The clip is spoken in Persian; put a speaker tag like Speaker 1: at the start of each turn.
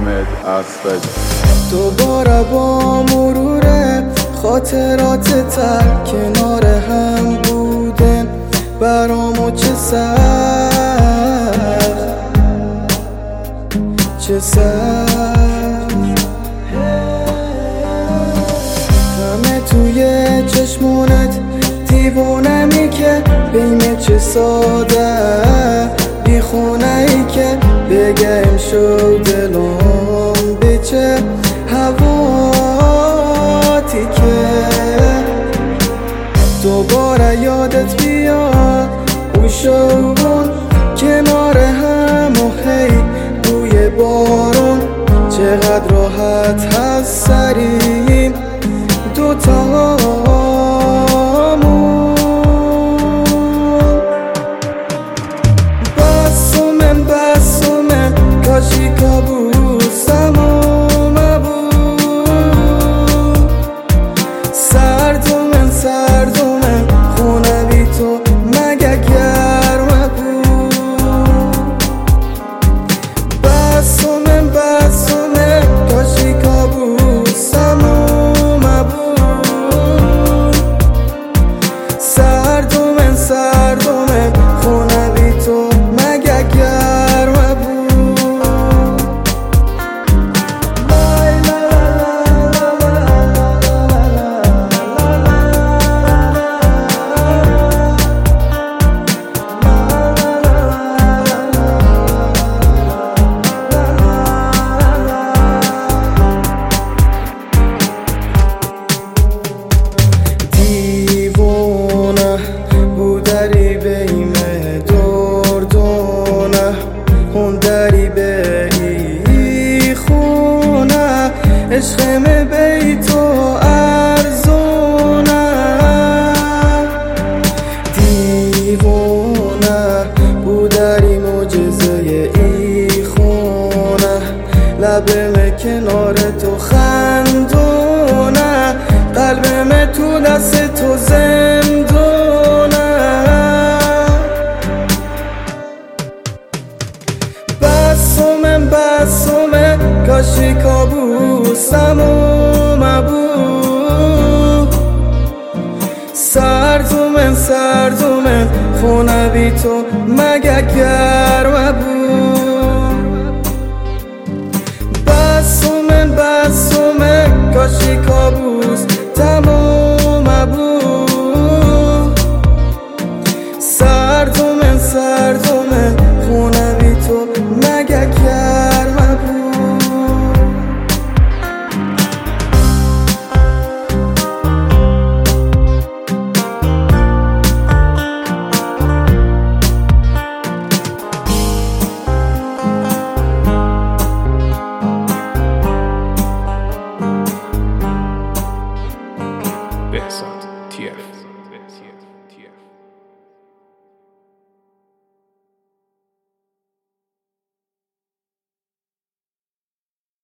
Speaker 1: حامد اسفج.
Speaker 2: دوباره با مرور خاطرات تر کنار هم بودن برامو چه سخت همه توی چشمونت دیوونمی که بیم چه ساده بی خونه ای که بگم شو دلم به چه هواتی که دوباره یادت بیاد او شبون کنار هم و هی بوی بارون چقدر راحت هست سریم دوتامون بسومن کاشی کابوسمو مبود سردومن خونه بی تو مگه گرم بود بسومن کاشی کابوسمو مبود سردومن خونه بی تو مگه گرم بود دیوونه بودری بیم دردونه هندری به ای خونه عشقم بی تو ارزونه دیوونه بودری معجزه ای خونه لبم کنار تو خندونه قلبم تو دست تو زندونه بسومن کاشی کابوسمو مبود سردومن خونه بی تو مگه گرم بود بسومن کاشی کابوس تمام